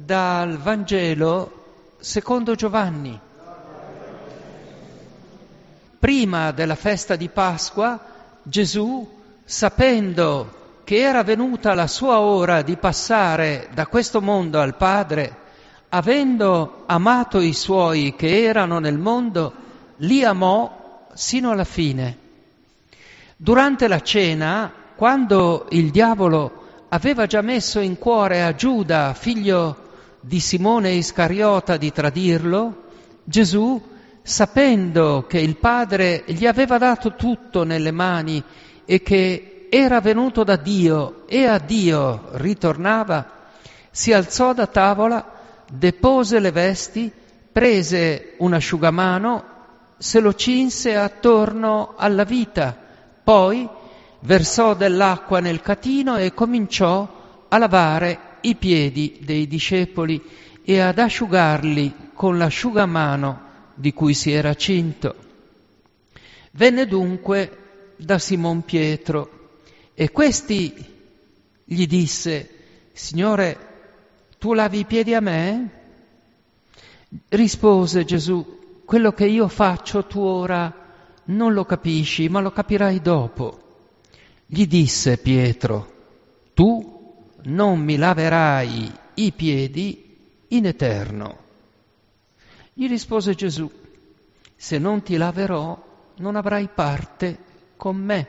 dal Vangelo secondo Giovanni. Prima della festa di Pasqua, Gesù, sapendo che era venuta la sua ora di passare da questo mondo al Padre, avendo amato i suoi che erano nel mondo, li amò sino alla fine. Durante la cena, quando il diavolo aveva già messo in cuore a Giuda, figlio di Simone Iscariota, di tradirlo, Gesù, sapendo che il Padre gli aveva dato tutto nelle mani e che era venuto da Dio e a Dio ritornava, si alzò da tavola, depose le vesti, prese un asciugamano, se lo cinse attorno alla vita, poi versò dell'acqua nel catino e cominciò a lavare i piedi dei discepoli e ad asciugarli con l'asciugamano di cui si era cinto. Venne dunque da Simon Pietro e questi gli disse: Signore, tu lavi i piedi a me? Rispose Gesù: quello che io faccio tu ora non lo capisci, ma lo capirai dopo. Gli disse Pietro: tu non mi laverai i piedi in eterno. Gli rispose Gesù: se non ti laverò, non avrai parte con me.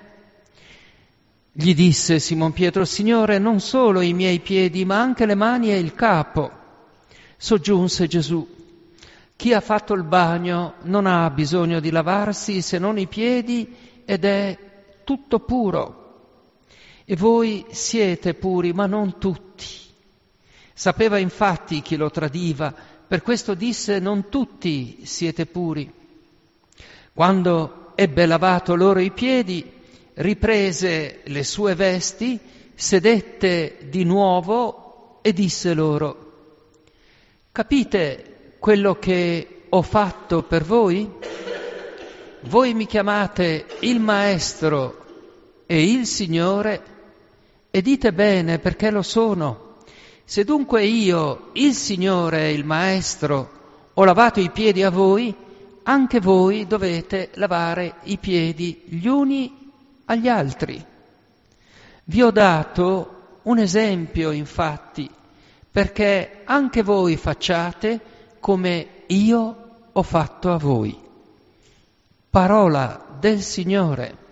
Gli disse Simon Pietro: Signore, non solo i miei piedi, ma anche le mani e il capo. Soggiunse Gesù: chi ha fatto il bagno non ha bisogno di lavarsi se non i piedi ed è tutto puro. E voi siete puri, ma non tutti. Sapeva infatti chi lo tradiva, per questo disse: non tutti siete puri. Quando ebbe lavato loro i piedi, riprese le sue vesti, sedette di nuovo e disse loro: capite quello che ho fatto per voi? Voi mi chiamate il Maestro e il Signore e dite bene, perché lo sono. Se dunque io, il Signore e il Maestro, ho lavato i piedi a voi, anche voi dovete lavare i piedi gli uni agli altri. Vi ho dato un esempio, infatti, perché anche voi facciate come io ho fatto a voi. Parola del Signore.